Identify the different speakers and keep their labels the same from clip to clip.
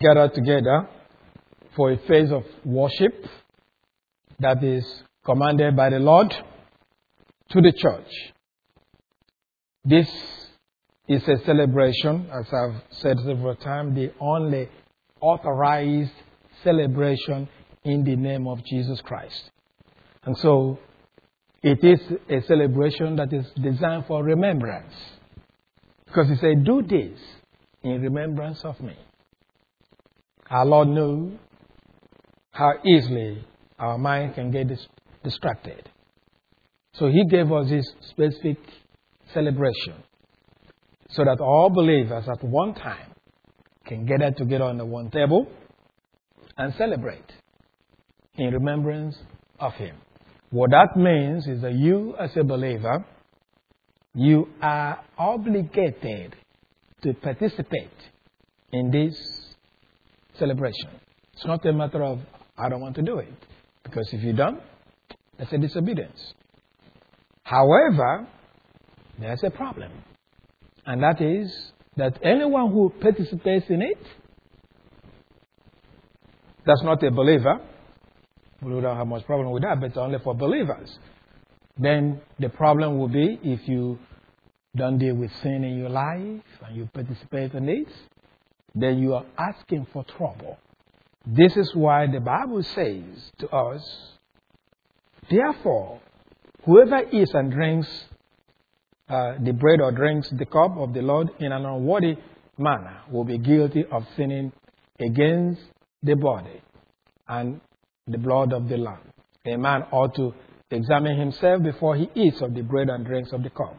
Speaker 1: gathered together for a phase of worship that is commanded by the Lord to the church. This is a celebration, as I've said several times, the only authorized celebration in the name of Jesus Christ. And so it is a celebration that is designed for remembrance. Because he said, do this in remembrance of me. Our Lord knew how easily our mind can get distracted. So he gave us this specific celebration so that all believers at one time can gather together on the one table and celebrate in remembrance of him. What that means is that you as a believer, you are obligated to participate in this celebration. It's not a matter of, I don't want to do it. Because if you don't, that's a disobedience. However, there's a problem. And that is that anyone who participates in it, that's not a believer. We don't have much problem with that, but it's only for believers. Then the problem will be if you don't deal with sin in your life and you participate in it, then you are asking for trouble. This is why the Bible says to us, therefore, whoever eats and drinks the bread or drinks the cup of the Lord in an unworthy manner will be guilty of sinning against the body and the blood of the Lamb. A man ought to examine himself before he eats of the bread and drinks of the cup.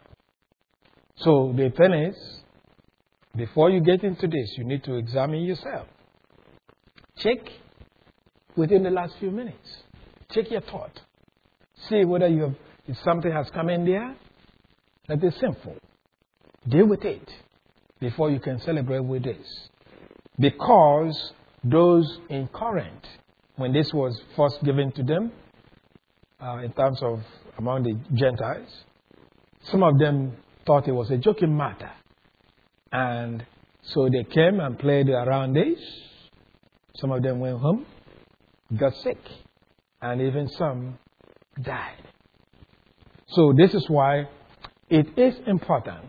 Speaker 1: So the thing is, before you get into this, you need to examine yourself. Check within the last few minutes. Check your thought. See whether if something has come in there that is sinful. Deal with it before you can celebrate with this. Because those in Corinth, when this was first given to them, in terms of among the Gentiles, some of them thought it was a joking matter. And so they came and played around this. Some of them went home, got sick, and even some died. So this is why it is important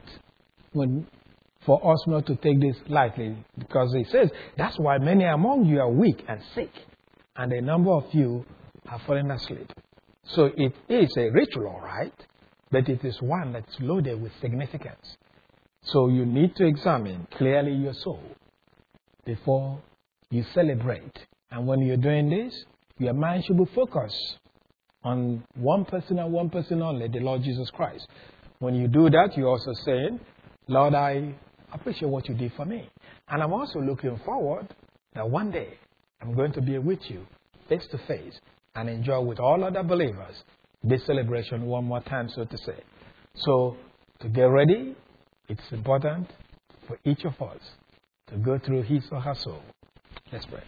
Speaker 1: for us not to take this lightly, because it says, that's why many among you are weak and sick, and a number of you have fallen asleep. So it is a ritual, right? But it is one that's loaded with significance. So you need to examine clearly your soul before you celebrate. And when you're doing this, your mind should be focused on one person and one person only, the Lord Jesus Christ. When you do that, you're also saying, Lord, I appreciate what you did for me. And I'm also looking forward that one day I'm going to be with you face to face and enjoy with all other believers this celebration one more time, so to say. So to get ready, it's important for each of us to go through his or her soul. Let's pray.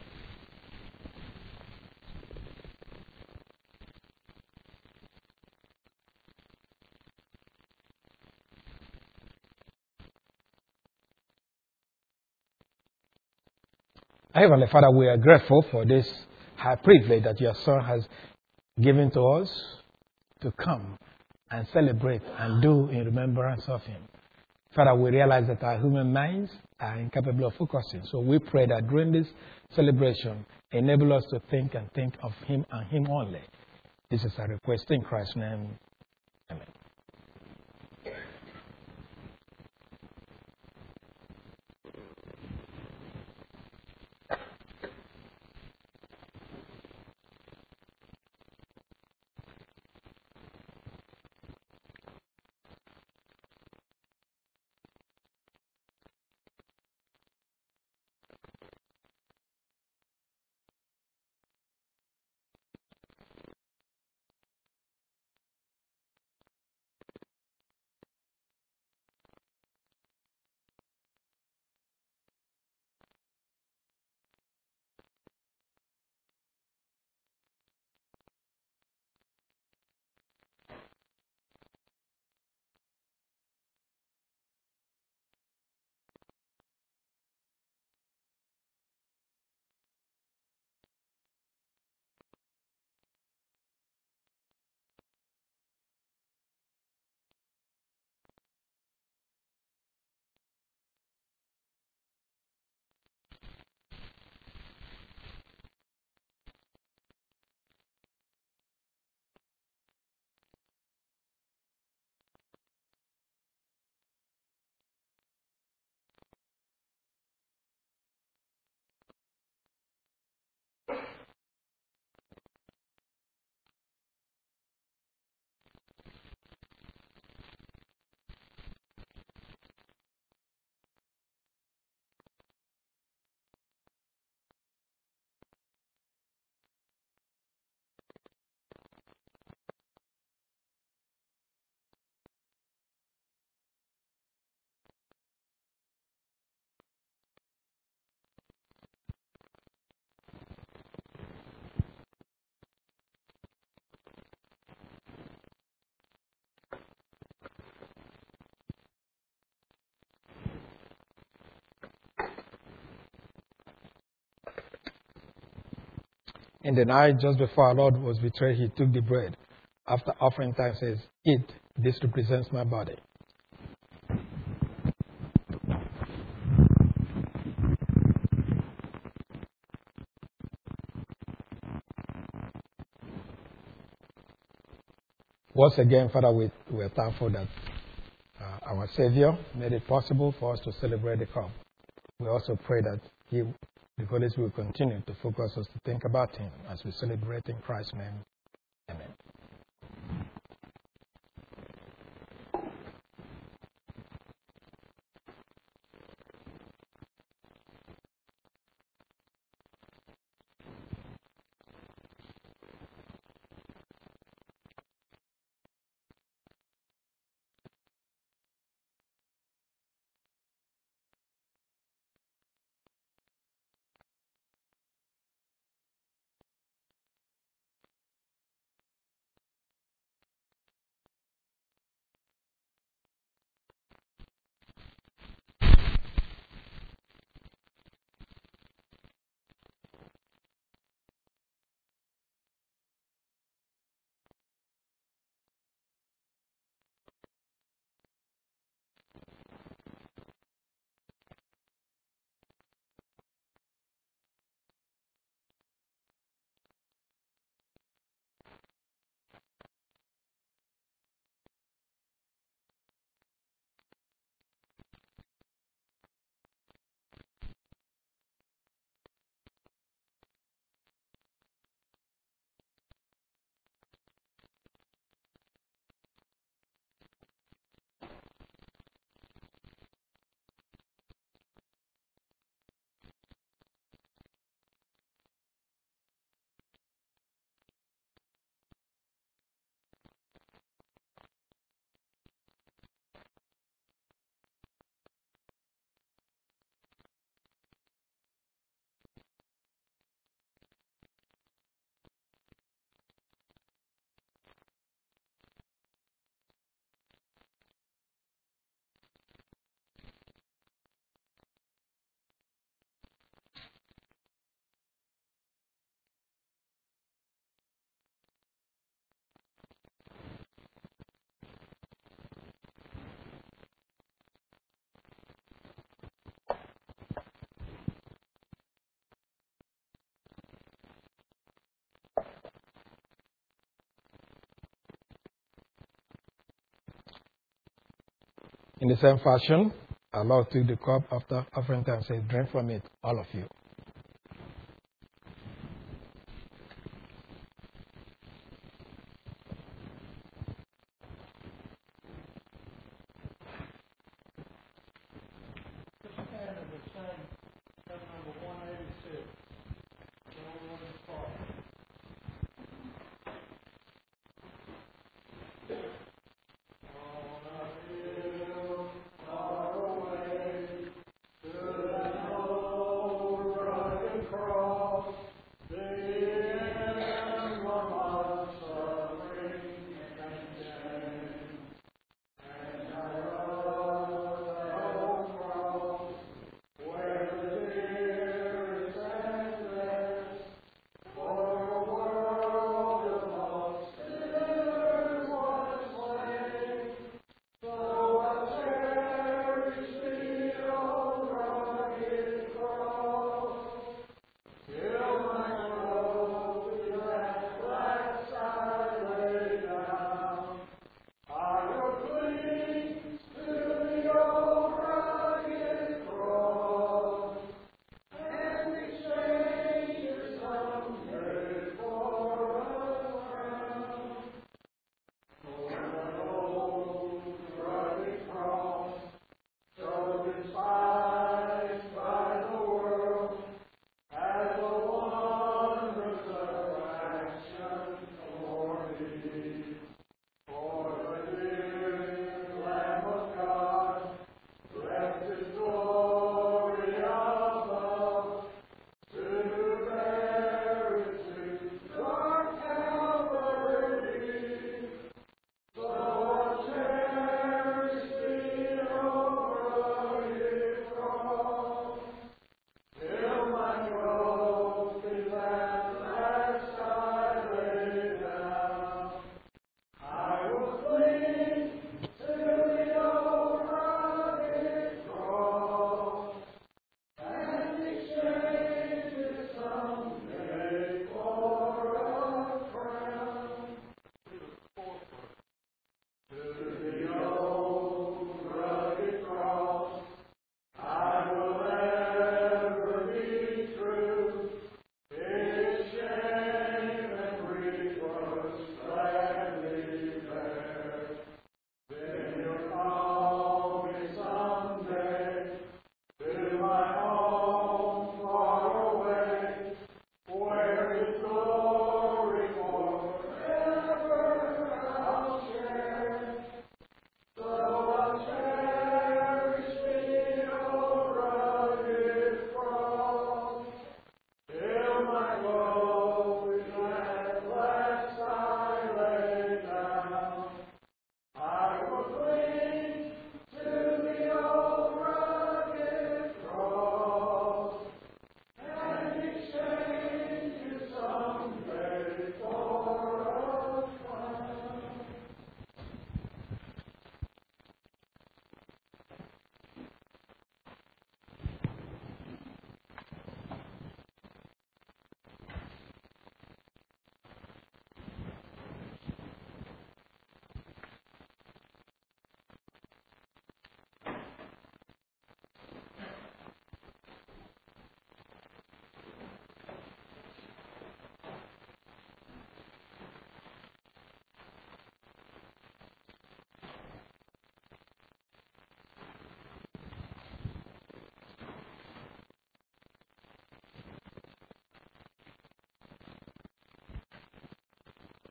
Speaker 1: Heavenly Father, we are grateful for this high privilege that your Son has given to us to come and celebrate and do in remembrance of him. Father, we realize that our human minds are incapable of focusing. So we pray that during this celebration, enable us to think of him and him only. This is our request in Christ's name. Amen. In the night, just before our Lord was betrayed, he took the bread. After offering thanks, says, "Eat, this represents my body." Once again, Father, we're thankful that our Savior made it possible for us to celebrate the cup. We also pray that the Holy Spirit will continue to focus us to think about Him as we celebrate in Christ's name. Amen. In the same fashion, our Lord took the cup after offering thanks and said, "Drink from it, all of you.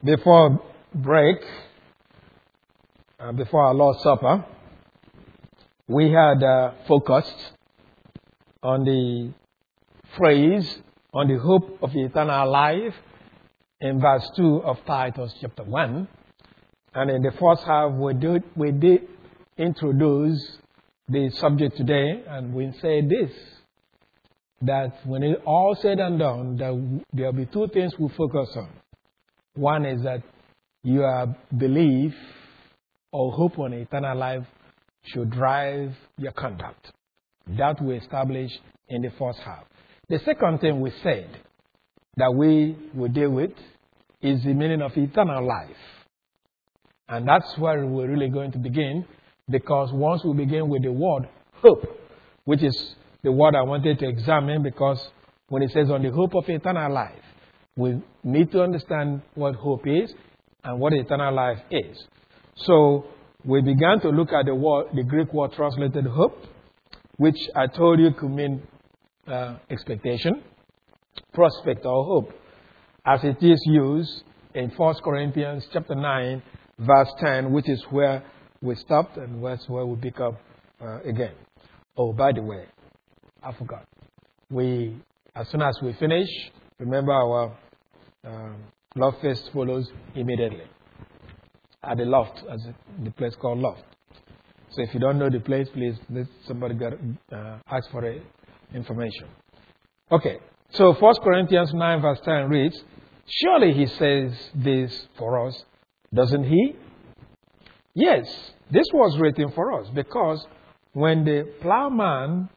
Speaker 1: Before break, before our Lord's Supper, we had focused on the phrase, on the hope of eternal life in verse 2 of Titus chapter 1. And in the first half, we did introduce the subject today, and we say this, that when it all said and done, there will be two things we focus on. One is that your belief or hope on eternal life should drive your conduct. That we established in the first half. The second thing we said that we will deal with is the meaning of eternal life. And that's where we're really going to begin, because once we begin with the word hope, which is the word I wanted to examine, because when it says on the hope of eternal life, we need to understand what hope is and what eternal life is. So we began to look at the Greek word translated hope, which I told you could mean expectation, prospect, or hope, as it is used in 1 Corinthians chapter 9, verse 10, which is where we stopped and that's where we pick up again. Oh, by the way, I forgot. As soon as we finish, remember our Love Fest follows immediately at the Loft, as the place called Loft. So if you don't know the place, please let somebody ask for information. Okay, so 1 Corinthians 9 verse 10 reads, "Surely he says this for us, doesn't he? Yes, this was written for us, because when the plowman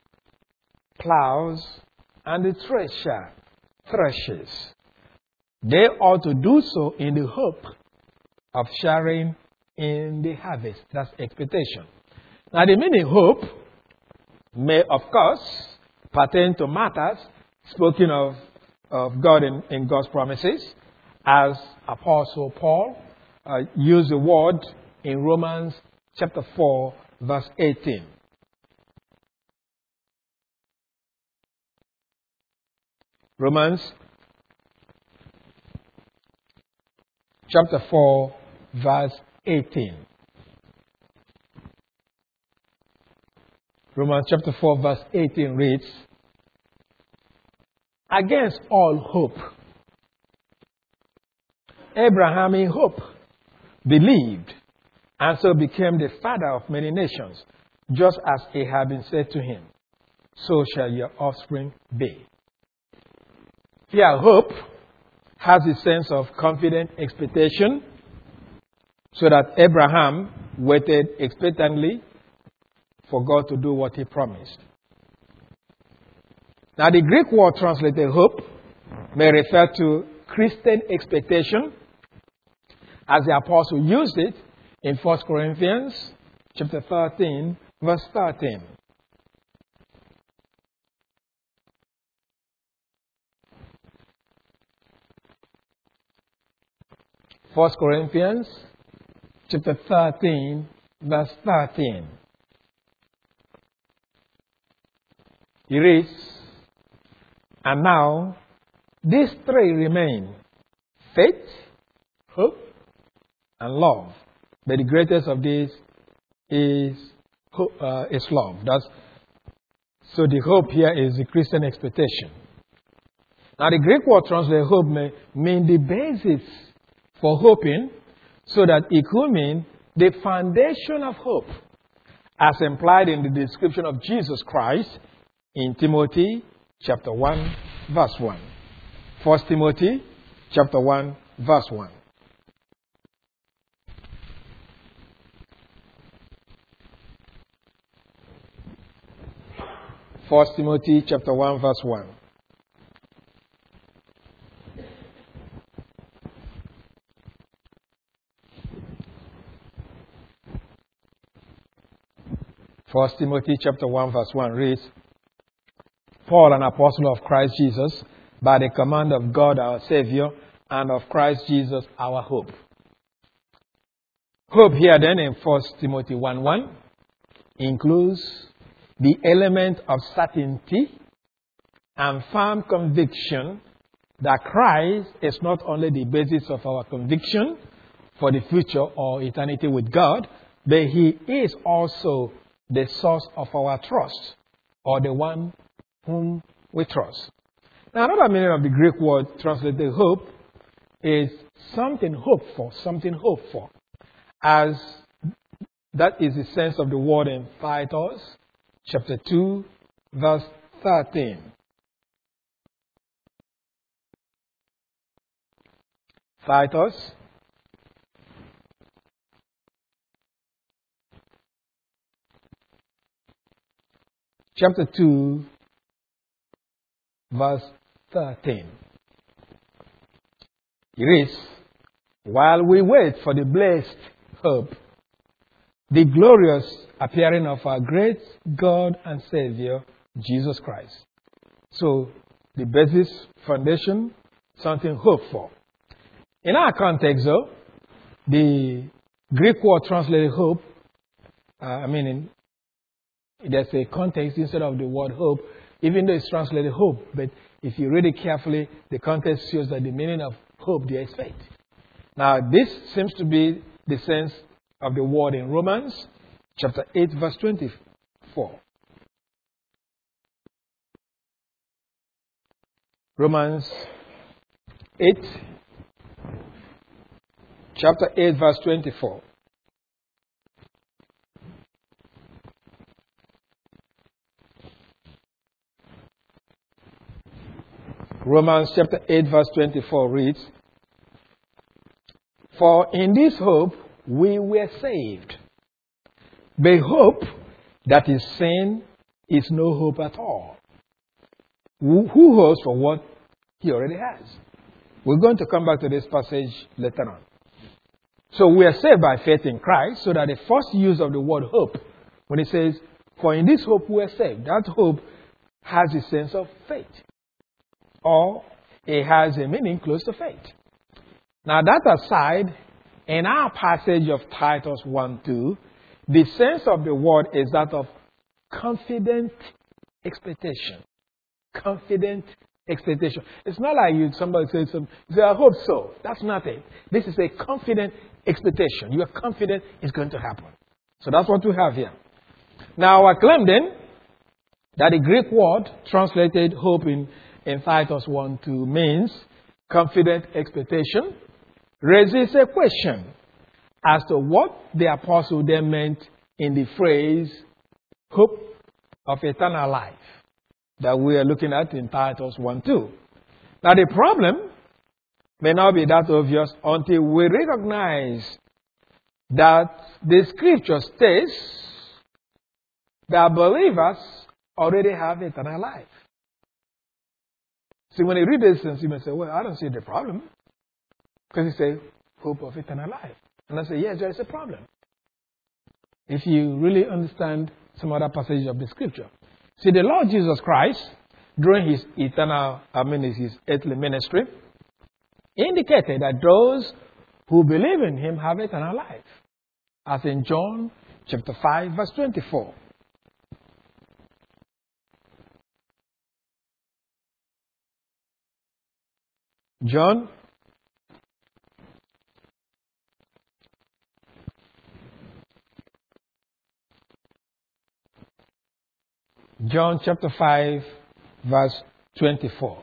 Speaker 1: plows and the thresher threshes, they ought to do so in the hope of sharing in the harvest." That's expectation. Now, the meaning hope may, of course, pertain to matters spoken of God in God's promises, as Apostle Paul used the word in Romans chapter 4, verse 18. Romans chapter 4, verse 18. Romans chapter 4, verse 18 reads, "Against all hope, Abraham in hope believed, and so became the father of many nations, just as it had been said to him, so shall your offspring be." Here, hope has a sense of confident expectation, so that Abraham waited expectantly for God to do what he promised. Now, the Greek word translated hope may refer to Christian expectation, as the apostle used it in 1 Corinthians chapter 13, verse 13. First Corinthians chapter 13, verse 13. He reads, "And now these three remain: faith, hope, and love. But the greatest of these is love." So the hope here is the Christian expectation. Now, the Greek word translated hope may mean the basis for hoping, so that it could mean the foundation of hope, as implied in the description of Jesus Christ in Timothy chapter 1, verse 1. 1 Timothy chapter 1, verse 1. First Timothy chapter 1, verse 1. First Timothy chapter 1, verse 1 reads, "Paul, an apostle of Christ Jesus, by the command of God our Savior, and of Christ Jesus our hope." Hope here then in 1 Timothy 1:1 includes the element of certainty and firm conviction that Christ is not only the basis of our conviction for the future or eternity with God, but He is also the source of our trust, or the one whom we trust. Now, another meaning of the Greek word translated hope is something hoped for, something hoped for. As that is the sense of the word in Titus chapter 2, verse 13. Titus chapter 2, verse 13. It is, while we wait for the blessed hope, the glorious appearing of our great God and Savior, Jesus Christ. So, the basis, foundation, something hoped for. In our context, though, the Greek word translated hope, there's a context instead of the word hope, even though it's translated hope, but if you read it carefully, the context shows that the meaning of hope there is faith. Now, this seems to be the sense of the word in Romans chapter 8, verse 24. Romans 8, chapter 8, verse 24. Romans chapter 8, verse 24 reads, "For in this hope we were saved. But hope that is seen is no hope at all. Who hopes for what he already has?" We're going to come back to this passage later on. So we are saved by faith in Christ, so that the first use of the word hope, when it says, "For in this hope we are saved," that hope has a sense of faith, or it has a meaning close to faith. Now, that aside, in our passage of Titus 1:2, the sense of the word is that of confident expectation. Confident expectation. It's not like somebody says something, you say, "I hope so." That's not it. This is a confident expectation. You are confident it's going to happen. So that's what we have here. Now, I claim then that the Greek word translated hope in Titus 1:2 means confident expectation, raises a question as to what the apostle then meant in the phrase hope of eternal life that we are looking at in Titus 1:2. Now, the problem may not be that obvious until we recognize that the scripture states that believers already have eternal life. See, when you read this, you may say, "Well, I don't see the problem." Because it says hope of eternal life. And I say, yes, there is a problem. If you really understand some other passage of the scripture. See, the Lord Jesus Christ, during his his earthly ministry, indicated that those who believe in him have eternal life. As in John chapter 5, verse 24. John chapter 5, verse 24.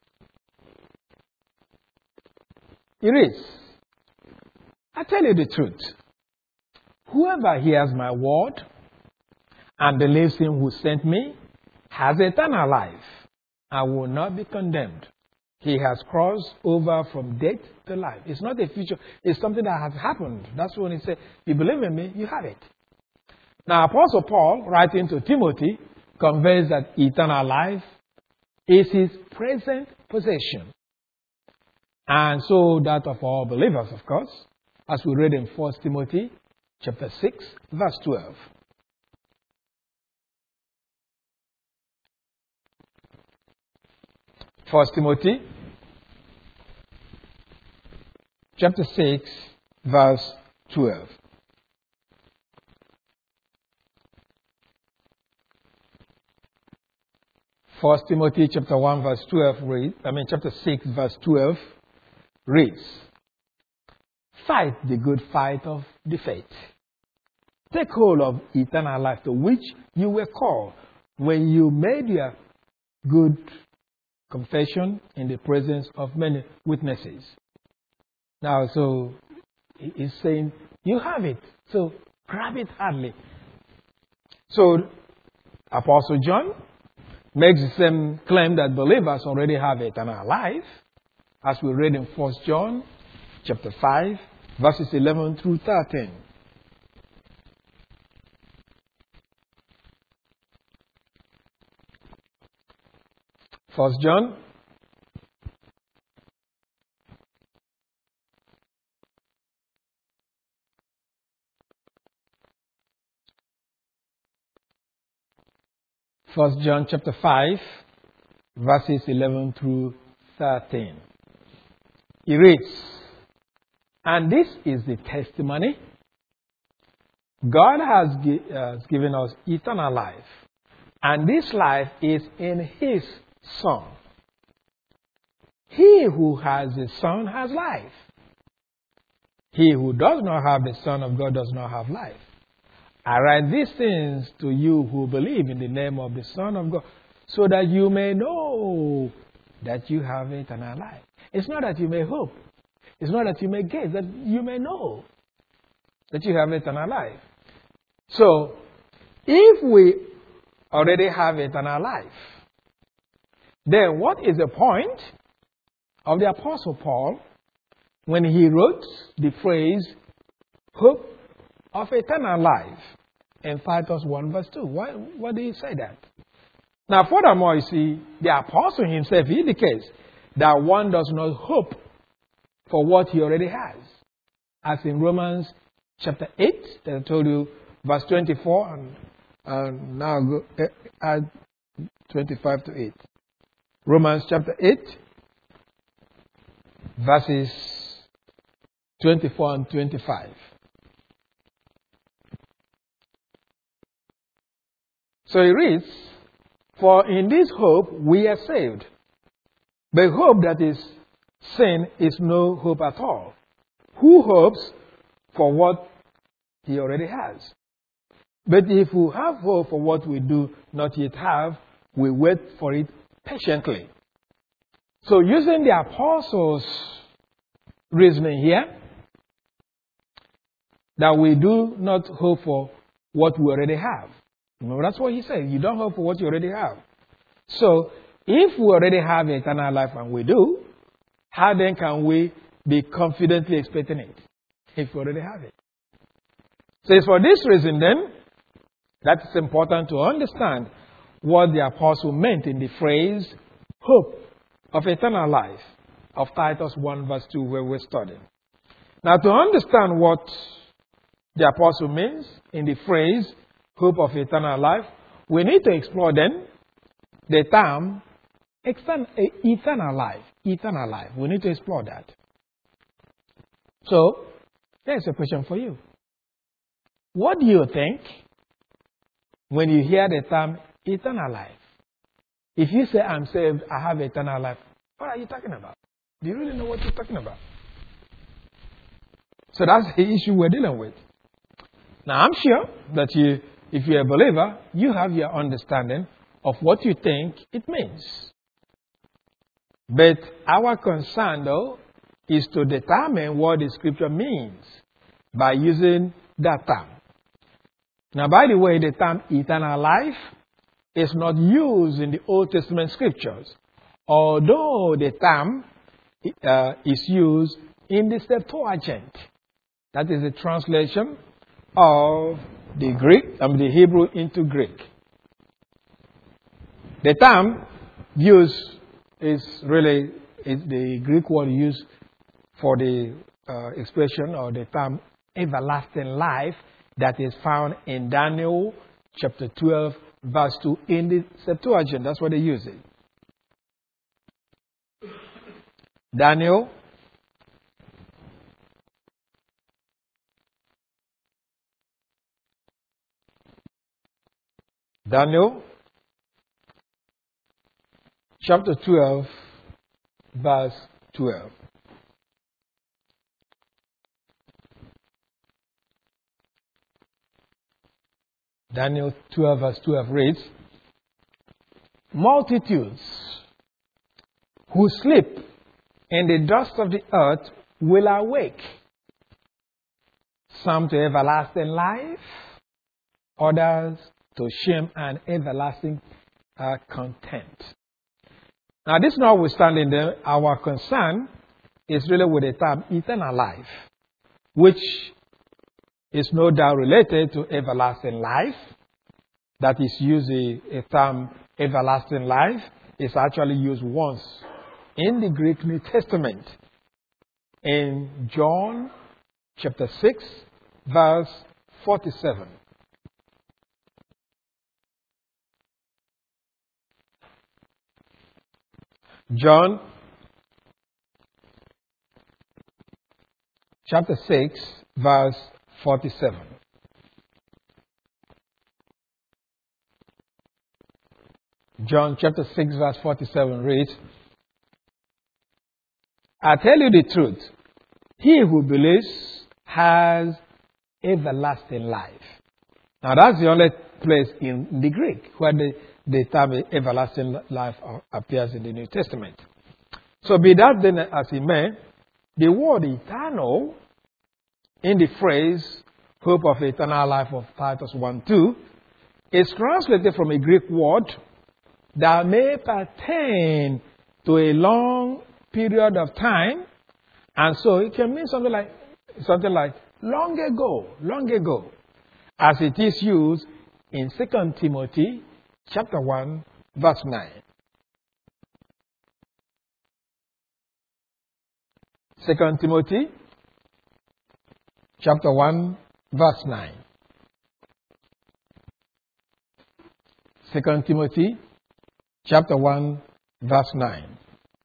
Speaker 1: It reads, "I tell you the truth. Whoever hears my word and believes him who sent me has eternal life and will not be condemned. He has crossed over from death to life." It's not a future. It's something that has happened. That's when he said, "You believe in me, you have it." Now, Apostle Paul, writing to Timothy, conveys that eternal life is his present possession. And so that of all believers, of course, as we read in 1 Timothy chapter 6, verse 12. 1 Timothy chapter 6, verse 12. 1 Timothy chapter 1 verse 12 chapter 6 verse 12 reads, "Fight the good fight of the faith. Take hold of eternal life to which you were called when you made your good confession in the presence of many witnesses." Now, so he's saying, you have it. So grab it hardly. So Apostle John makes the same claim that believers already have eternal life, as we read in 1 John chapter 5, verses 11 through 13. First John chapter 5, verses 11 through 13. He reads, "And this is the testimony. God has given us eternal life, and this life is in His Son. He who has the Son has life. He who does not have the Son of God does not have life. I write these things to you who believe in the name of the Son of God, so that you may know that you have eternal life." It's not that you may hope. It's not that you may guess, that you may know that you have eternal life. So, if we already have eternal life, then what is the point of the Apostle Paul when he wrote the phrase, "hope of eternal life" in Titus 1 verse 2? Why did he say that? Now, furthermore, you see, the Apostle himself indicates that one does not hope for what he already has. As in Romans chapter 8, that I told you, verse 24, and now go add 25 to 8. Romans chapter 8, verses 24 and 25. So he reads, "For in this hope we are saved. But hope that is sin is no hope at all. Who hopes for what he already has? But if we have hope for what we do not yet have, we wait for it patiently." So using the apostles' reasoning here, that we do not hope for what we already have. Remember, that's what he said. You don't hope for what you already have. So, if we already have eternal life, and we do, how then can we be confidently expecting it if we already have it? So it's for this reason then that it's important to understand what the apostle meant in the phrase "hope of eternal life" of Titus 1 verse 2, where we're studying. Now, to understand what the apostle means in the phrase "hope of eternal life," we need to explore then the term eternal life. Eternal life. We need to explore that. So, there's a question for you. What do you think when you hear the term eternal life? If you say, "I'm saved, I have eternal life," what are you talking about? Do you really know what you're talking about? So that's the issue we're dealing with. Now, I'm sure that if you're a believer, you have your understanding of what you think it means. But our concern, though, is to determine what the scripture means by using that term. Now, by the way, the term eternal life is not used in the Old Testament scriptures, although the term is used in the Septuagint. That is the translation of the Hebrew into Greek. The term used is the Greek word used for the expression or the term everlasting life that is found in Daniel chapter 12 verse 2 in the Septuagint. That's what they use it. Daniel chapter 12, verse 12. Daniel 12, verse 12 reads, multitudes who sleep in the dust of the earth will awake, some to everlasting life, others to shame and everlasting contempt. Now, this notwithstanding, our concern is really with the term eternal life, which is no doubt related to everlasting life. That is used, a term everlasting life is actually used once in the Greek New Testament in John chapter 6, verse 47. John chapter 6, verse 47. John chapter 6, verse 47 reads, I tell you the truth, he who believes has everlasting life. Now that's the only place in the Greek where the term everlasting life appears in the New Testament. So be that then as it may, the word eternal in the phrase hope of eternal life of Titus 1:2 is translated from a Greek word that may pertain to a long period of time, and so it can mean something like long ago, as it is used in 2 Timothy chapter 1, verse 9. 2 Timothy chapter 1, verse 9. 2 Timothy chapter 1, verse 9.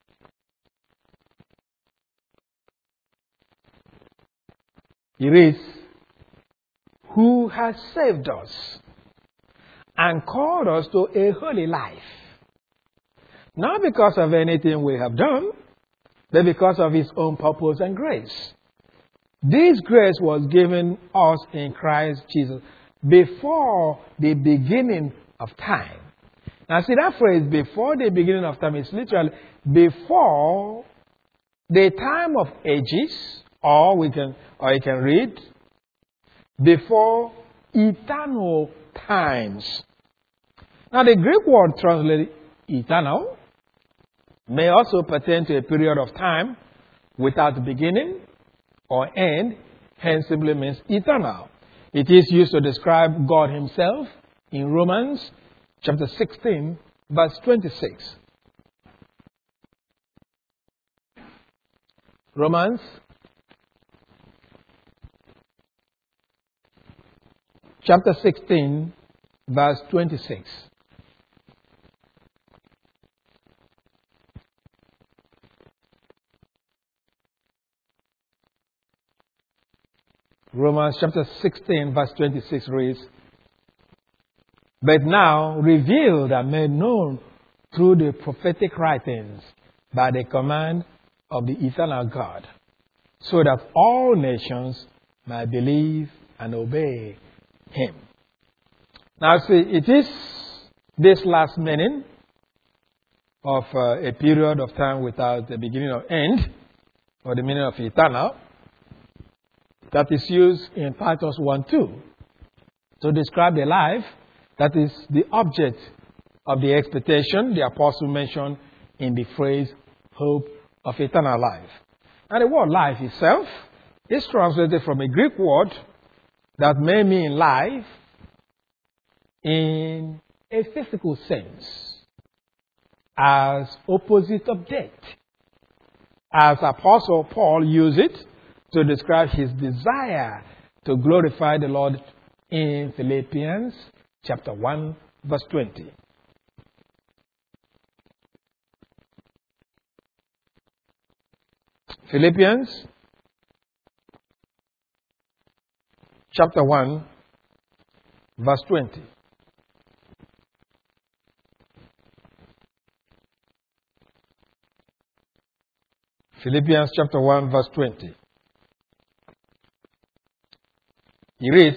Speaker 1: It reads, who has saved us and called us to a holy life, not because of anything we have done, but because of his own purpose and grace. This grace was given us in Christ Jesus before the beginning of time. Now see that phrase, before the beginning of time, is literally before the time of ages, or you can read, before eternal times. Now the Greek word translated eternal may also pertain to a period of time without beginning or end, hence simply means eternal. It is used to describe God himself in Romans chapter 16, verse 26. Romans chapter 16, verse 26. Romans chapter 16, verse 26 reads, but now revealed and made known through the prophetic writings by the command of the eternal God, so that all nations might believe and obey him. Now see, it is this last meaning of a period of time without the beginning or end, or the meaning of eternal, that is used in Titus 1:2 to describe a life that is the object of the expectation the apostle mentioned in the phrase hope of eternal life. And the word life itself is translated from a Greek word that may mean life in a physical sense, as opposite of death, as Apostle Paul used it to describe his desire to glorify the Lord in Philippians chapter 1, verse 20. Philippians chapter 1, verse 20. Philippians chapter 1, verse 20. He reads,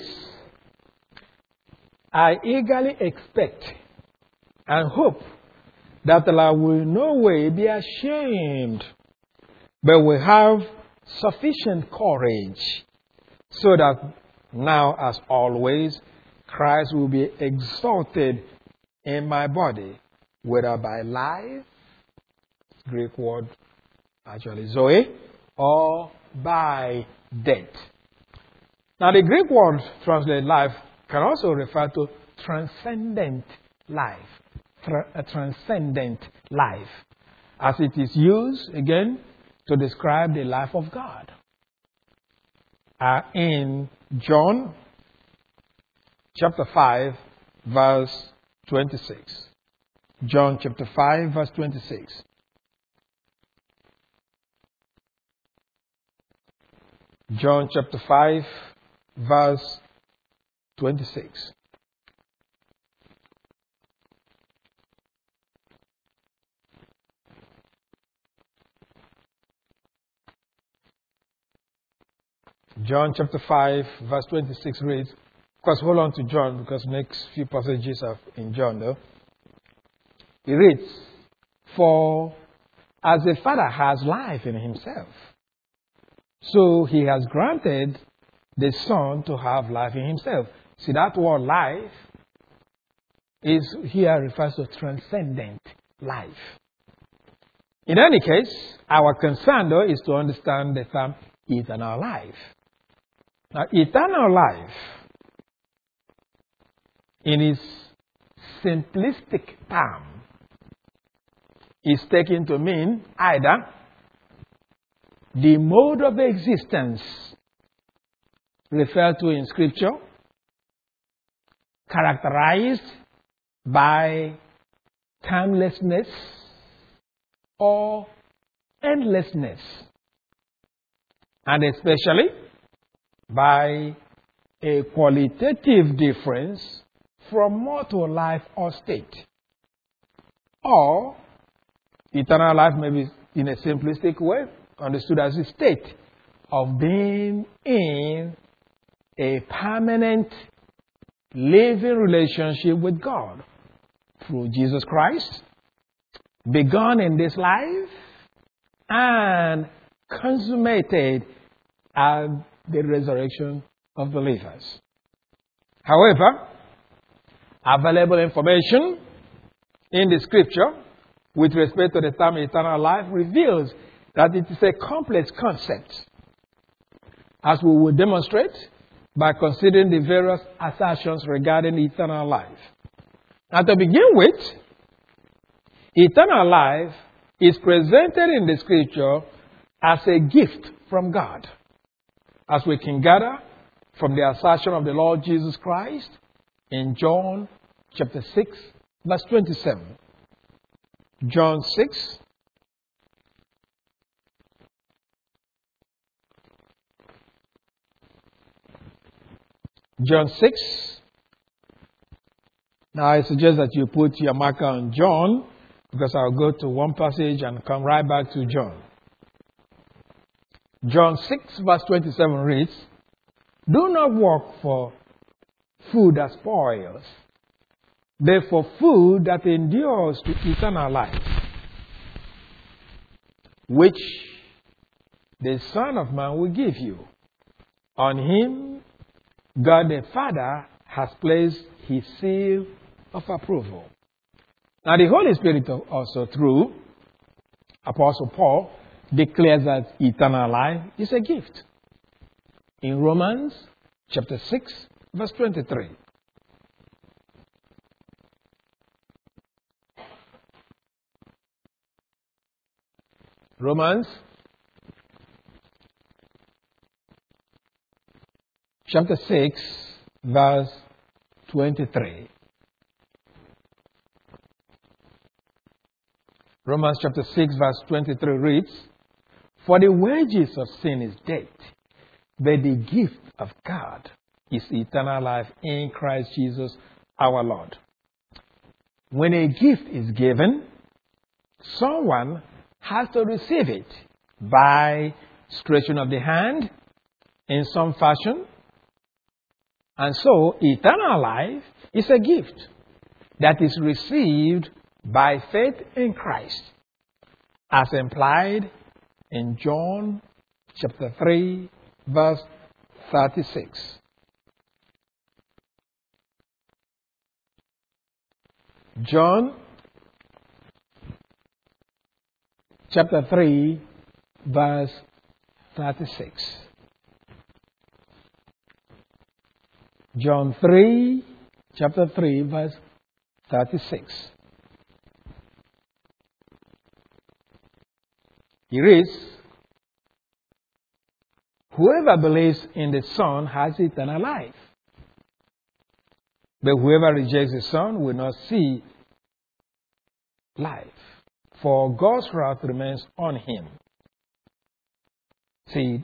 Speaker 1: I eagerly expect and hope that I will in no way be ashamed, but will have sufficient courage, so that now, as always, Christ will be exalted in my body, whether by life, Greek word actually Zoe, or by death. Now, the Greek word translated life can also refer to transcendent life. A transcendent life, as it is used again to describe the life of God. In John chapter 5, verse 26. John chapter 5, verse 26. John chapter 5, verse 26. John chapter 5, verse 26 reads, of course, hold on to John because the next few passages are in John, though. He reads, for as the Father has life in himself, so he has granted the Son to have life in himself. See, that word life is here refers to transcendent life. In any case, our concern, though, is to understand the term eternal life. Now, eternal life, in its simplistic term, is taken to mean either the mode of existence referred to in Scripture, characterized by timelessness or endlessness, and especially by a qualitative difference from mortal life or state. Or eternal life may be, in a simplistic way, understood as a state of being in a permanent living relationship with God through Jesus Christ, begun in this life and consummated at the resurrection of believers. However, available information in the Scripture with respect to the term eternal life reveals that it is a complex concept, as we will demonstrate by considering the various assertions regarding eternal life. Now, to begin with, eternal life is presented in the Scripture as a gift from God, as we can gather from the assertion of the Lord Jesus Christ in John chapter 6, verse 27. John 6, John 6. Now, I suggest that you put your marker on John, because I'll go to one passage and come right back to John. John 6, verse 27 reads, do not work for food that spoils, but for food that endures to eternal life, which the Son of Man will give you. On him, God the Father has placed his seal of approval. Now, the Holy Spirit also, through Apostle Paul, declares that eternal life is a gift. In Romans chapter 6, verse 23. Romans chapter 6, verse 23. Romans chapter 6, verse 23 reads, for the wages of sin is death, but the gift of God is eternal life in Christ Jesus our Lord. When a gift is given, someone has to receive it by stretching of the hand in some fashion. And so, eternal life is a gift that is received by faith in Christ, as implied in John chapter 3, verse 36. John chapter 3, verse 36. John 3, chapter 3, verse 36. He reads, "Whoever believes in the Son has eternal life. But whoever rejects the Son will not see life, for God's wrath remains on him." See,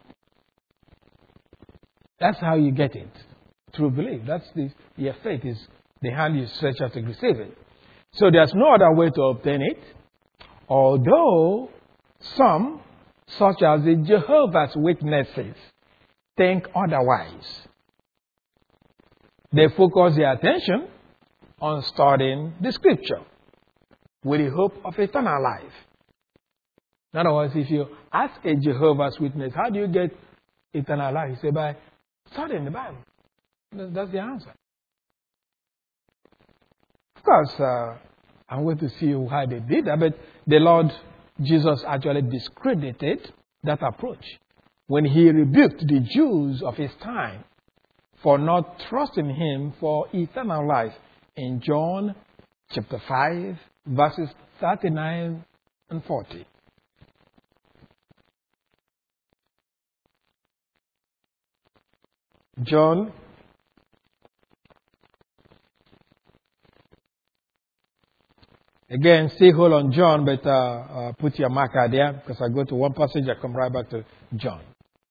Speaker 1: that's how you get it. Through belief. That's your faith is the hand you stretch out to receive it. So there's no other way to obtain it, although some, such as the Jehovah's Witnesses, think otherwise. They focus their attention on studying the Scripture with the hope of eternal life. In other words, if you ask a Jehovah's Witness, how do you get eternal life? He say, by studying the Bible. That's the answer. Of course, I'm going to see how they did that, but the Lord Jesus actually discredited that approach when he rebuked the Jews of his time for not trusting him for eternal life in John chapter 5, verses 39 and 40. John again, still hold on John, but put your marker there because I go to one passage, I come right back to John.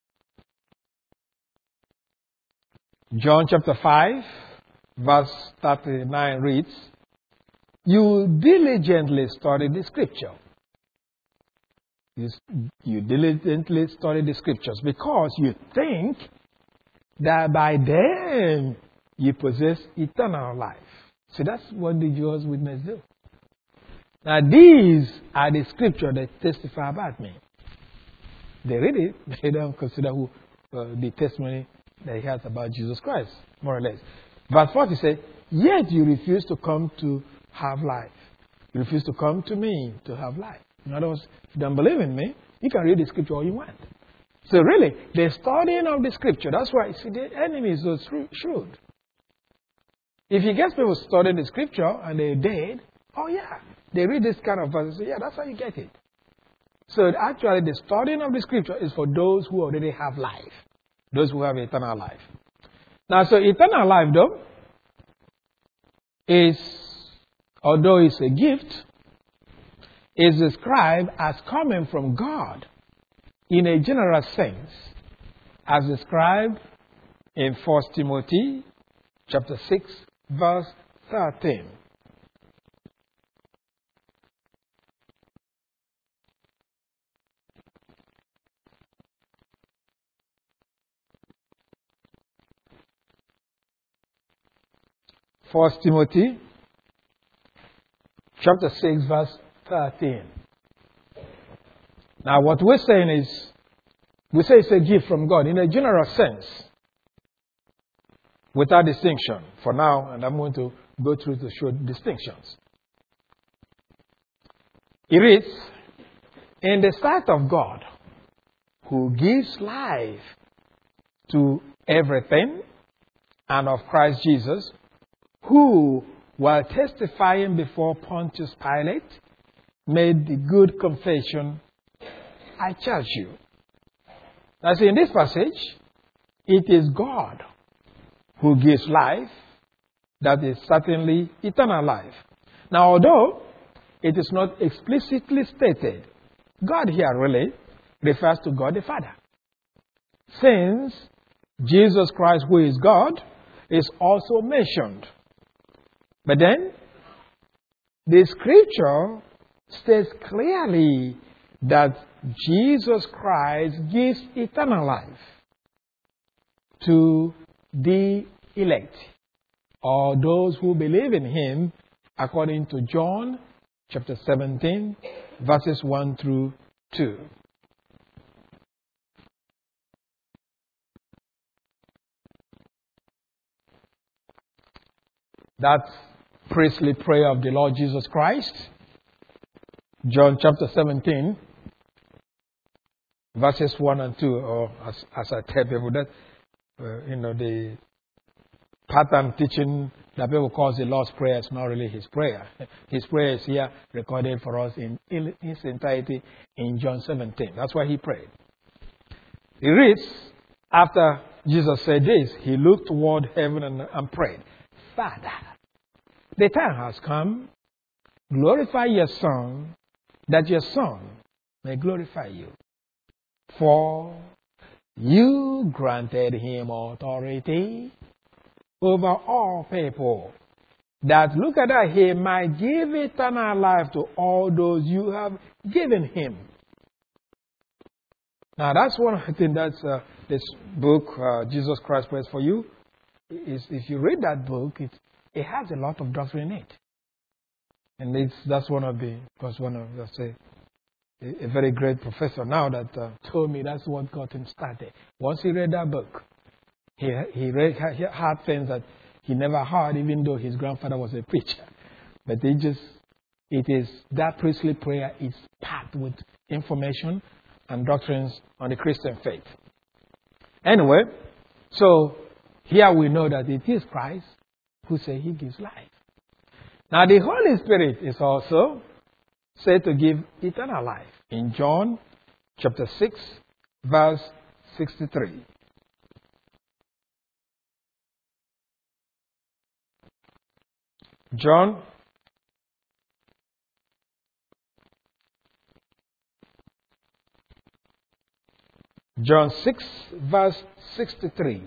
Speaker 1: John chapter 5, verse 39 reads, "You diligently study the Scripture." You diligently study the Scriptures because you think that by them you possess eternal life. So that's what the Jehovah's Witnesses do. Now these are the Scriptures that testify about me. They read it, they don't consider the testimony that he has about Jesus Christ, more or less. Verse 40 says, "Yet you refuse to come to have life." You refuse to come to me to have life. In other words, if you don't believe in me, you can read the Scripture all you want. So really, the studying of the Scripture, that's why, see, the enemy is so shrewd. If he gets people studying the Scripture and they're dead, oh yeah, they read this kind of verse and say, yeah, that's how you get it. So actually, the studying of the Scripture is for those who already have life. Those who have eternal life. Now, so eternal life, though, although it's a gift, is described as coming from God in a general sense, as described in 1 Timothy chapter 6, verse 13. First Timothy chapter 6, verse 13. Now, what we're saying is, we say it's a gift from God in a general sense, without distinction for now, and I'm going to go through to show distinctions. It reads, "In the sight of God, who gives life to everything, and of Christ Jesus, who, while testifying before Pontius Pilate, made the good confession, I charge you." Now, see, in this passage, it is God who gives life, that is certainly eternal life. Now, although it is not explicitly stated, God here really refers to God the Father, since Jesus Christ, who is God, is also mentioned. But then, the Scripture states clearly that Jesus Christ gives eternal life to the elect, or those who believe in him, according to John chapter 17, verses 1 through 2. That priestly prayer of the Lord Jesus Christ, John chapter 17, verses 1 and 2, or as I tell people that, the pattern teaching that people call the Lord's Prayer is not really his prayer. His prayer is here recorded for us in its entirety in John 17. That's why he prayed. He reads, after Jesus said this, he looked toward heaven and prayed, Father, the time has come. Glorify your Son, that your Son may glorify you. For you granted him authority over all people, that, look at that, he might give eternal life to all those you have given him. Now, that's one of the things that this book, Jesus Christ Prays for You, is if you read that book, it has a lot of doctrine in it. And that's one of, let's say, a very great professor now that told me that's what got him started. Once he read that book, he heard things that he never heard, even though his grandfather was a preacher. But that priestly prayer is packed with information and doctrines on the Christian faith. Anyway, so here we know that it is Christ who said he gives life. Now the Holy Spirit is also said to give eternal life in John chapter 6, verse 63. John John 6, verse 63.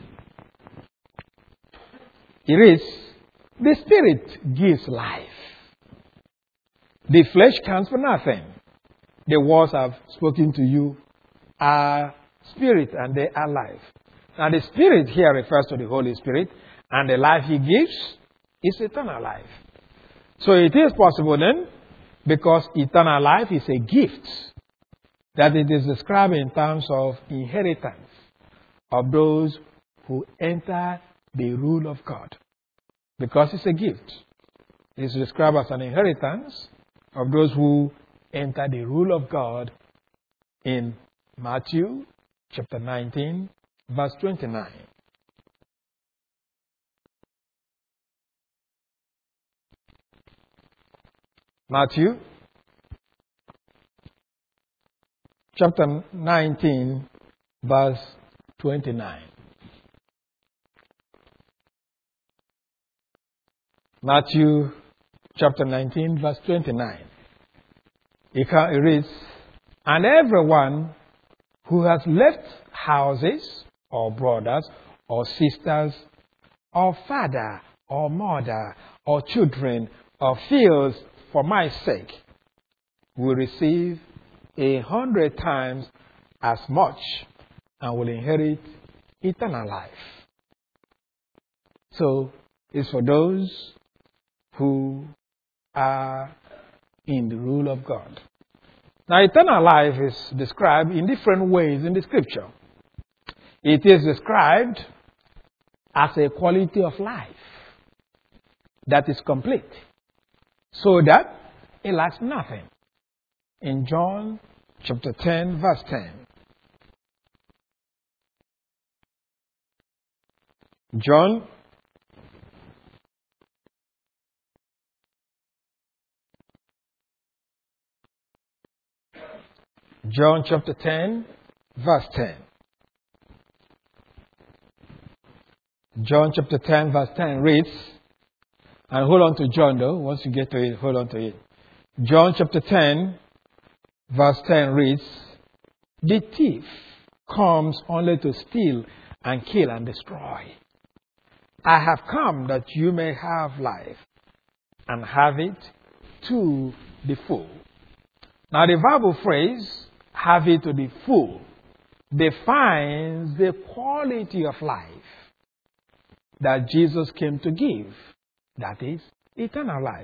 Speaker 1: It reads, the Spirit gives life. The flesh counts for nothing. The words I've spoken to you are spirit and they are life. Now the Spirit here refers to the Holy Spirit, and the life he gives is eternal life. So it is possible then, because eternal life is a gift, that it is described in terms of inheritance of those who enter the rule of God. Because it's a gift. It's described as an inheritance of those who enter the rule of God in Matthew chapter 19, verse 29. Matthew chapter 19, verse 29. Matthew chapter 19, verse 29. It reads, and everyone who has left houses, or brothers, or sisters, or father, or mother, or children, or fields for my sake, will receive 100 times as much and will inherit eternal life. So, it's for those who are in the rule of God. Now, eternal life is described in different ways in the Scripture. It is described as a quality of life that is complete, so that it lacks nothing. In John chapter 10, verse 10. John chapter 10, verse 10. John chapter 10, verse 10 reads, and hold on to John though, once you get to it, hold on to it. John chapter 10, verse 10 reads, the thief comes only to steal and kill and destroy. I have come that you may have life and have it to the full. Now, the verbal phrase, have it to the full, defines the quality of life that Jesus came to give. That is eternal life.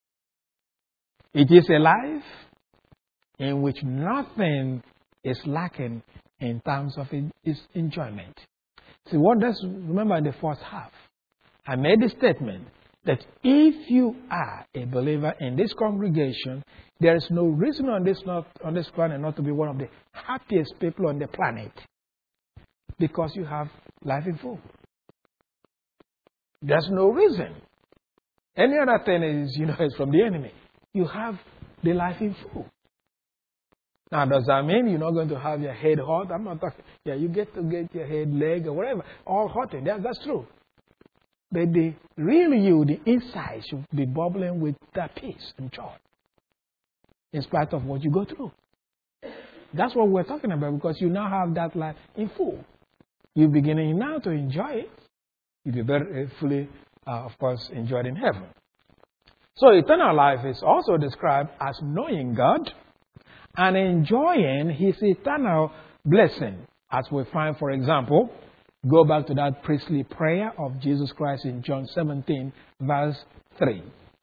Speaker 1: It is a life in which nothing is lacking in terms of its enjoyment. See, let's remember in the first half, I made the statement that if you are a believer in this congregation, there is no reason on this planet not to be one of the happiest people on the planet, because you have life in full. There's no reason. Any other thing is from the enemy. You have the life in full. Now, does that mean you're not going to have your head hot? I'm not talking. Yeah, you get to get your head, leg, or whatever, all hot. That's true. But the real you, the inside, should be bubbling with that peace and joy, in spite of what you go through. That's what we're talking about, because you now have that life in full. You're beginning now to enjoy it. You'll be very fully, of course, enjoyed in heaven. So eternal life is also described as knowing God and enjoying His eternal blessing. As we find, for example, go back to that priestly prayer of Jesus Christ in John 17, verse 3.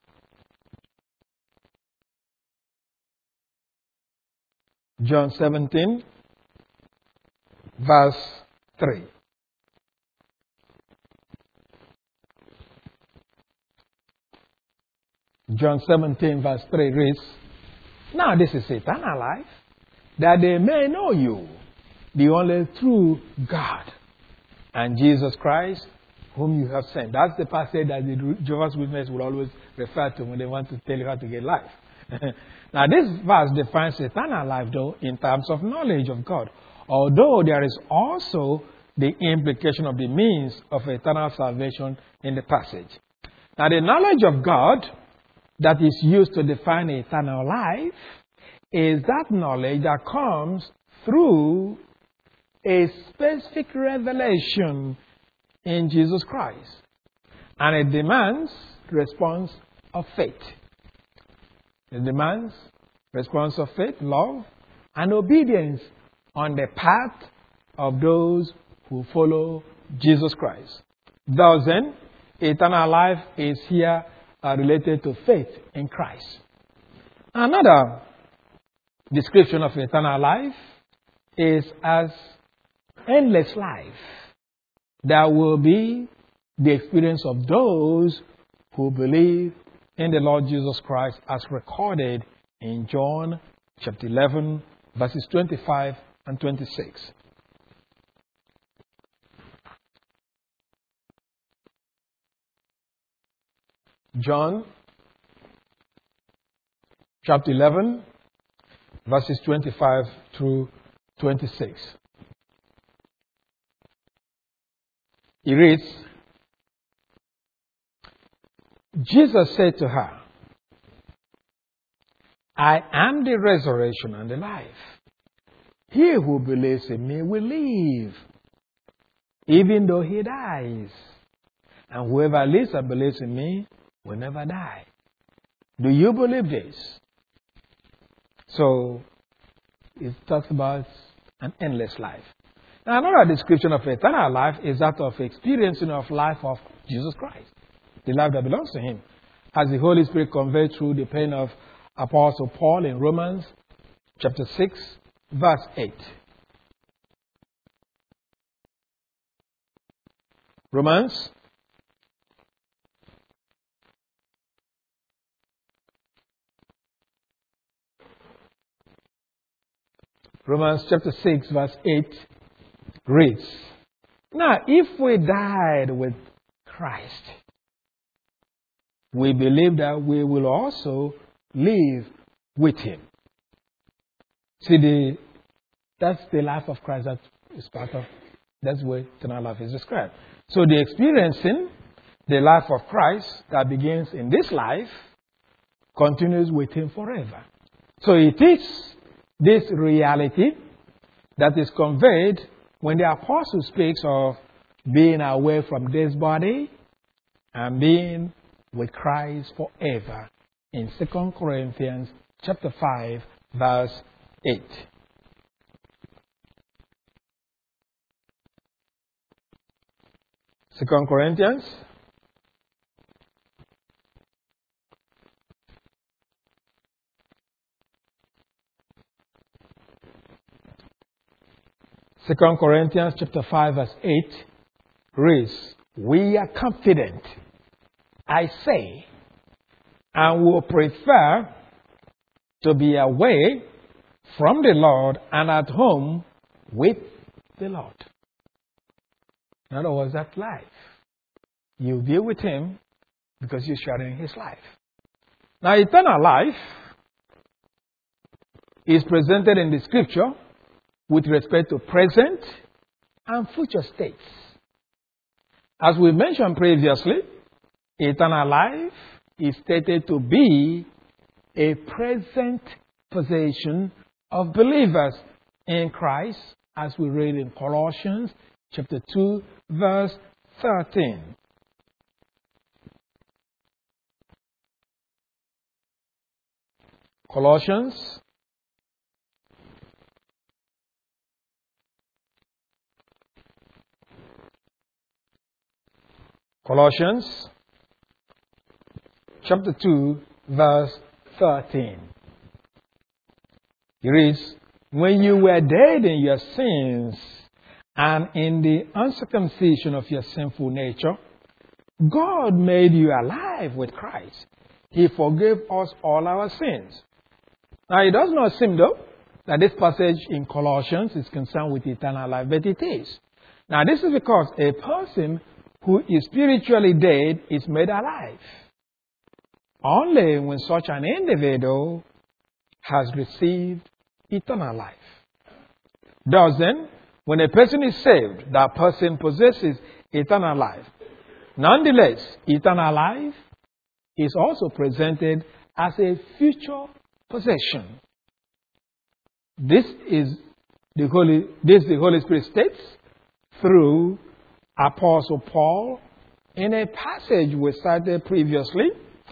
Speaker 1: John 17, verse 3. John 17, verse 3 reads, "Now this is eternal life, that they may know you, the only true God, and Jesus Christ, whom you have sent." That's the passage that the Jehovah's Witnesses will always refer to when they want to tell you how to get life. Now, this verse defines eternal life, though, in terms of knowledge of God, although there is also the implication of the means of eternal salvation in the passage. Now, the knowledge of God that is used to define eternal life is that knowledge that comes through a specific revelation in Jesus Christ. And it demands response of faith. It demands response of faith, love, and obedience on the part of those who follow Jesus Christ. Thus then, eternal life is here related to faith in Christ. Another description of eternal life is as endless life. That will be the experience of those who believe in the Lord Jesus Christ, as recorded in John chapter 11, verses 25 and 26. John chapter 11, verses 25 through 26. He reads, "Jesus said to her, I am the resurrection and the life. He who believes in me will live, even though he dies. And whoever lives and believes in me will never die." Do you believe this? So, it talks about an endless life. Now, another description of eternal life is that of experiencing of life of Jesus Christ, the life that belongs to Him, as the Holy Spirit conveyed through the pen of Apostle Paul in Romans chapter 6, verse 8. Romans chapter 6, verse 8 reads, "Now, if we died with Christ, we believe that we will also live with Him." See, that's the life of Christ that is part of, that's where eternal life is described. So the experiencing the life of Christ that begins in this life continues with Him forever. So it is this reality that is conveyed when the apostle speaks of being away from this body and being with Christ forever in 2 Corinthians chapter 5, verse 8. Second Corinthians chapter 5 verse 8 reads, "We are confident, I say, and will prefer to be away from the Lord and at home with the Lord." In other words, that's life. You deal with Him because you're sharing His life. Now, eternal life is presented in the Scripture with respect to present and future states. As we mentioned previously, eternal life is stated to be a present possession of believers in Christ, as we read in Colossians chapter 2, verse 13. Colossians chapter 2, verse 13. It reads, "When you were dead in your sins and in the uncircumcision of your sinful nature, God made you alive with Christ. He forgave us all our sins." Now, it does not seem, though, that this passage in Colossians is concerned with eternal life, but it is. Now, this is because a person who is spiritually dead is made alive only when such an individual has received eternal life. Thus then, when a person is saved, that person possesses eternal life. Nonetheless, eternal life is also presented as a future possession. This the Holy Spirit states through Apostle Paul in a passage we cited previously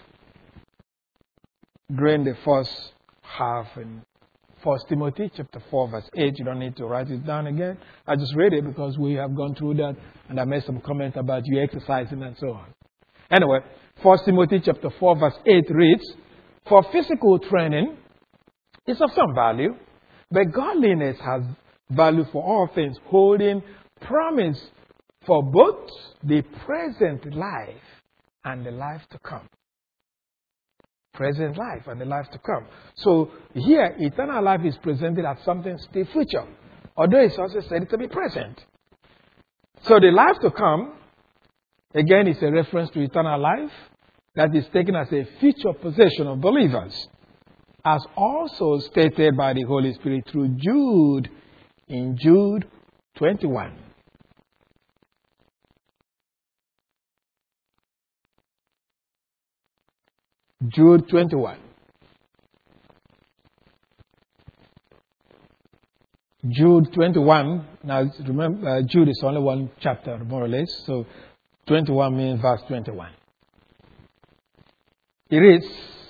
Speaker 1: during the first half in 1 Timothy chapter 4 verse 8. You don't need to write it down again. I just read it because we have gone through that and I made some comment about you exercising and so on. Anyway, 1 Timothy chapter 4 verse 8 reads, "For physical training is of some value, but godliness has value for all things, holding promise for both the present life and the life to come." Present life and the life to come. So here, eternal life is presented as something still future, although it's also said to be present. So the life to come, again, is a reference to eternal life that is taken as a future possession of believers, as also stated by the Holy Spirit through Jude in Jude 21. Jude 21. Jude 21. Now remember, Jude is only one chapter, more or less. So 21 means verse 21. It reads,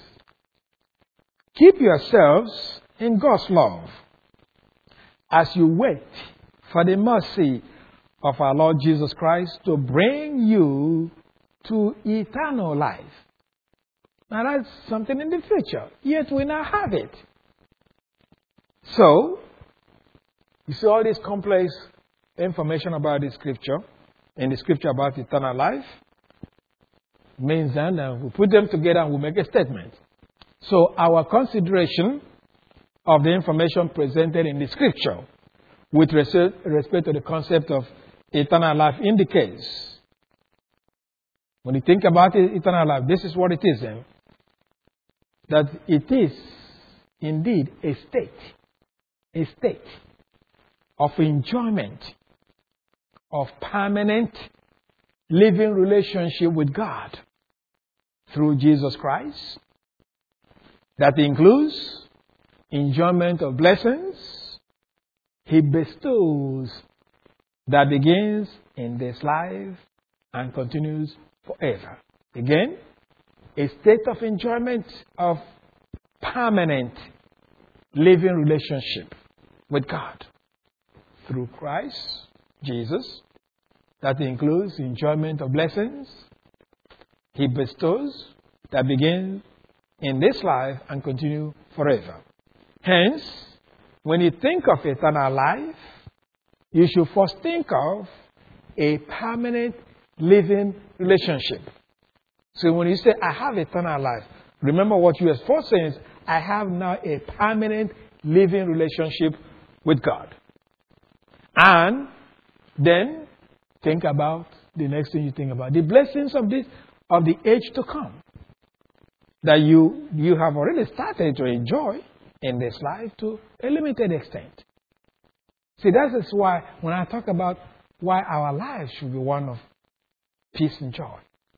Speaker 1: "Keep yourselves in God's love as you wait for the mercy of our Lord Jesus Christ to bring you to eternal life." Now that's something in the future, yet we now have it. So, you see all this complex information about the scripture, in the scripture about eternal life, means then we put them together and we make a statement. So our consideration of the information presented in the scripture with respect to the concept of eternal life indicates, when you think about eternal life, this is what it is then. That it is indeed a state of enjoyment, of permanent living relationship with God through Jesus Christ. That includes enjoyment of blessings He bestows that begins in this life and continues forever. Again, a state of enjoyment of permanent living relationship with God through Christ Jesus. That includes enjoyment of blessings He bestows that begin in this life and continue forever. Hence, when you think of eternal life, you should first think of a permanent living relationship. So when you say, I have eternal life, remember what you are first saying is, I have now a permanent living relationship with God. And then think about the next thing you think about, the blessings of the age to come that you have already started to enjoy in this life to a limited extent. See, that is why when I talk about why our lives should be one of peace and joy,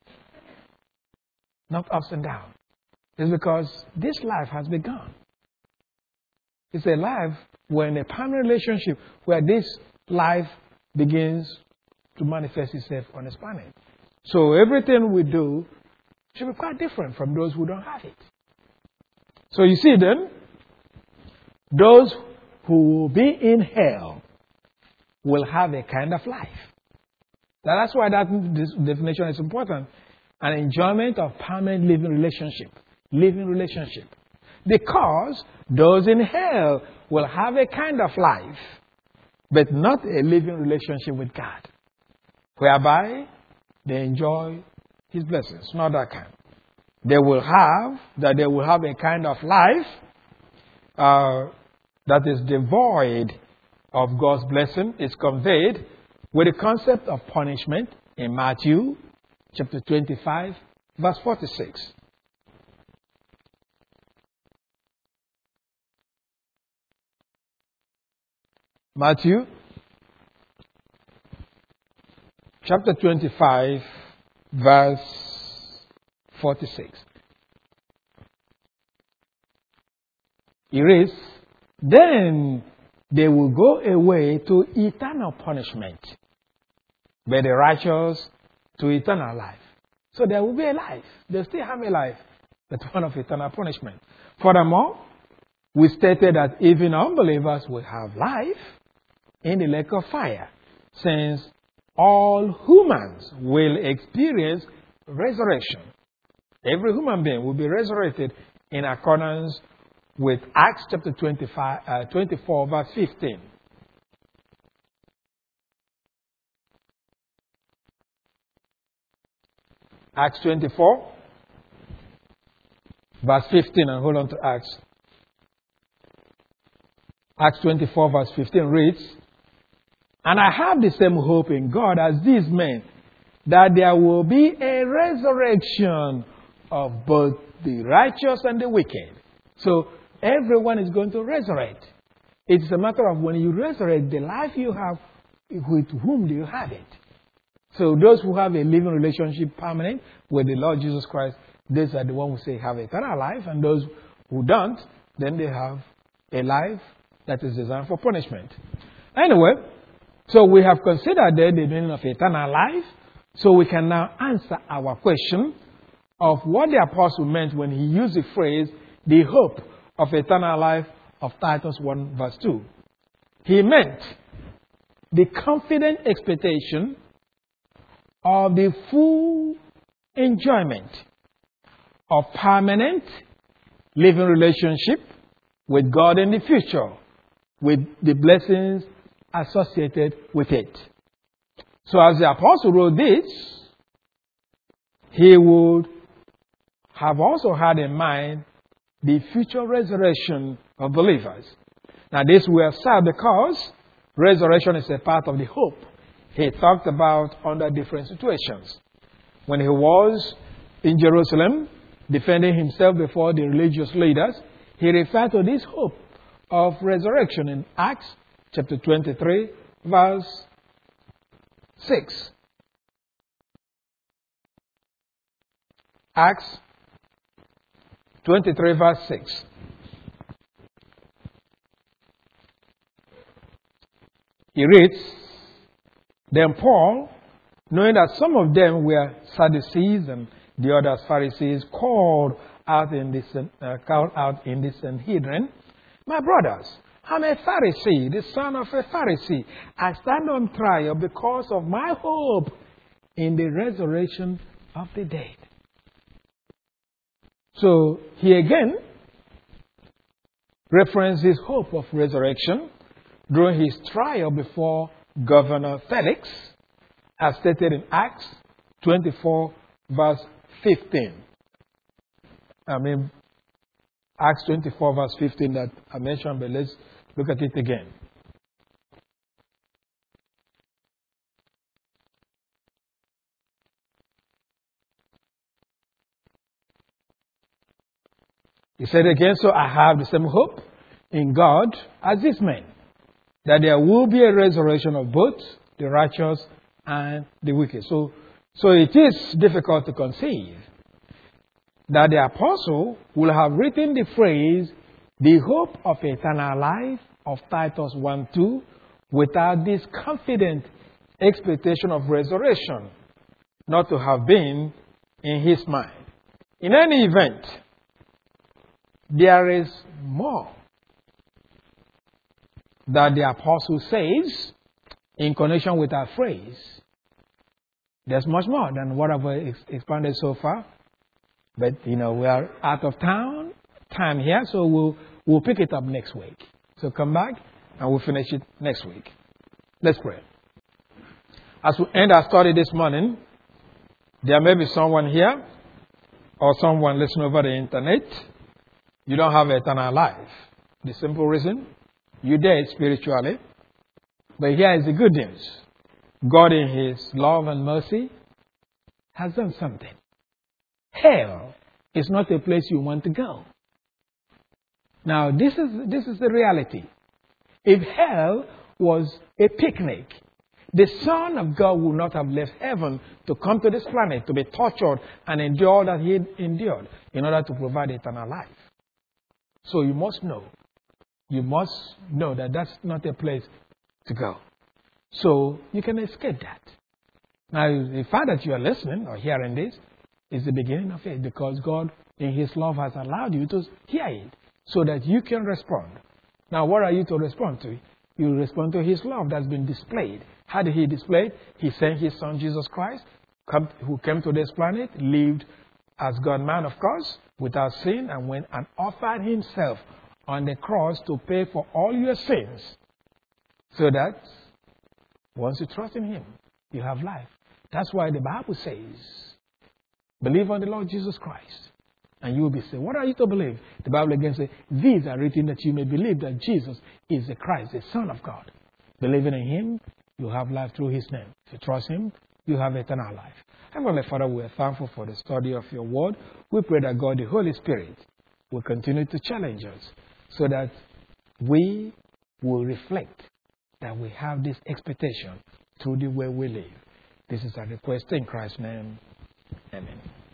Speaker 1: not ups and downs, it's because this life has begun. It's a life where in a permanent relationship where this life begins to manifest itself on this planet. So everything we do should be quite different from those who don't have it. So you see then, those who will be in hell will have a kind of life. Now that's why this definition is important. An enjoyment of permanent living relationship. Living relationship. Because those in hell will have a kind of life, but not a living relationship with God, whereby they enjoy His blessings. Not that kind. They will have a kind of life that is devoid of God's blessing. It's conveyed with the concept of punishment in Matthew chapter 25, verse 46. Matthew chapter 25, verse 46. It reads, then they will go away to eternal punishment, but the righteous to eternal life. So there will be a life. They still have a life, but one of eternal punishment. Furthermore, we stated that even unbelievers will have life in the lake of fire, since all humans will experience resurrection. Every human being will be resurrected in accordance with Acts chapter 24, verse 15. Acts 24, verse 15, and hold on to Acts. Acts 24, verse 15 reads, and I have the same hope in God as these men, that there will be a resurrection of both the righteous and the wicked. So everyone is going to resurrect. It's a matter of when you resurrect, the life you have, with whom do you have it? So those who have a living relationship permanent with the Lord Jesus Christ, these are the ones who say have eternal life. And those who don't, then they have a life that is designed for punishment. Anyway, so we have considered the meaning of eternal life. So we can now answer our question of what the apostle meant when he used the phrase, the hope of eternal life of Titus 1 verse 2. He meant the confident expectation of the full enjoyment of permanent living relationship with God in the future, with the blessings associated with it. So as the apostle wrote this, he would have also had in mind the future resurrection of believers. Now this we have said because resurrection is a part of the hope he talked about under different situations. When he was in Jerusalem defending himself before the religious leaders, he referred to this hope of resurrection in Acts chapter 23, verse 6. Acts 23, verse 6. He reads, then Paul, knowing that some of them were Sadducees and the others Pharisees, called out in the Sanhedrin My brothers, I'm a Pharisee, the son of a Pharisee. I stand on trial because of my hope in the resurrection of the dead. So he again references hope of resurrection during his trial before Governor Felix, as stated in Acts 24, verse 15. Acts 24, verse 15 that I mentioned, but let's look at it again. He said again, so I have the same hope in God as these men, that there will be a resurrection of both the righteous and the wicked. So it is difficult to conceive that the apostle will have written the phrase, the hope of eternal life of Titus 1:2, without this confident expectation of resurrection not to have been in his mind. In any event, there is more that the apostle says in connection with our phrase. There's much more than what I've expounded so far. But, we are out of time here, so we'll pick it up next week. So come back and we'll finish it next week. Let's pray. As we end our study this morning, there may be someone here or someone listening over the internet. You don't have eternal life. The simple reason, you're dead spiritually. But here is the good news. God in His love and mercy has done something. Hell is not a place you want to go. Now, this is the reality. If hell was a picnic, the Son of God would not have left heaven to come to this planet to be tortured and endure all that He endured in order to provide eternal life. So you must know that that's not a place to go. So you can escape that. Now, the fact that you are listening or hearing this is the beginning of it, because God in His love has allowed you to hear it so that you can respond. Now, what are you to respond to? You respond to His love that's been displayed. How did He display it? He sent His Son, Jesus Christ, who came to this planet, lived as God-man, of course, without sin, and went and offered Himself on the cross to pay for all your sins, so that once you trust in Him, you have life. That's why the Bible says, believe on the Lord Jesus Christ, and you will be saved. What are you to believe? The Bible again says, these are written that you may believe that Jesus is the Christ, the Son of God. Believing in Him, you have life through His name. If you trust Him, you have eternal life. Heavenly Father, we are thankful for the study of your word. We pray that God, the Holy Spirit, will continue to challenge us so that we will reflect that we have this expectation through the way we live. This is our request in Christ's name. Amen.